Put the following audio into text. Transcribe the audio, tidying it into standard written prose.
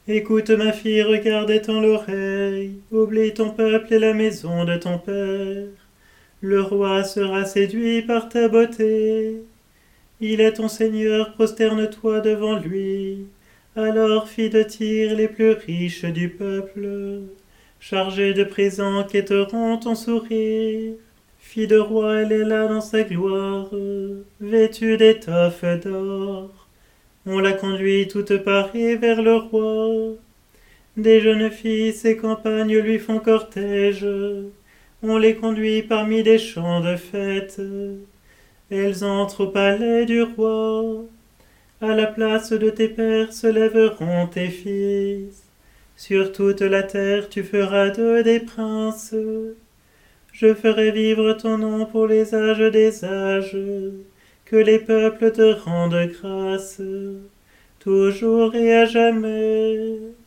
Écoute ma fille, regarde et tends l'oreille, oublie ton peuple et la maison de ton père. Le roi sera séduit par ta beauté. Il est ton Seigneur, prosterne-toi devant lui. Alors, fille de Tyr, les plus riches du peuple, chargés de présents quêteront ton sourire. Fille de roi, elle est là dans sa gloire, vêtue d'étoffes d'or. On la conduit toute parée vers le roi. Des jeunes filles, ses campagnes lui font cortège. On les conduit parmi des champs de fête. Elles entrent au palais du roi. À la place de tes pères se lèveront tes fils. Sur toute la terre tu feras d'eux des princes. Je ferai vivre ton nom pour les âges des âges. Que les peuples te rendent grâce, toujours et à jamais.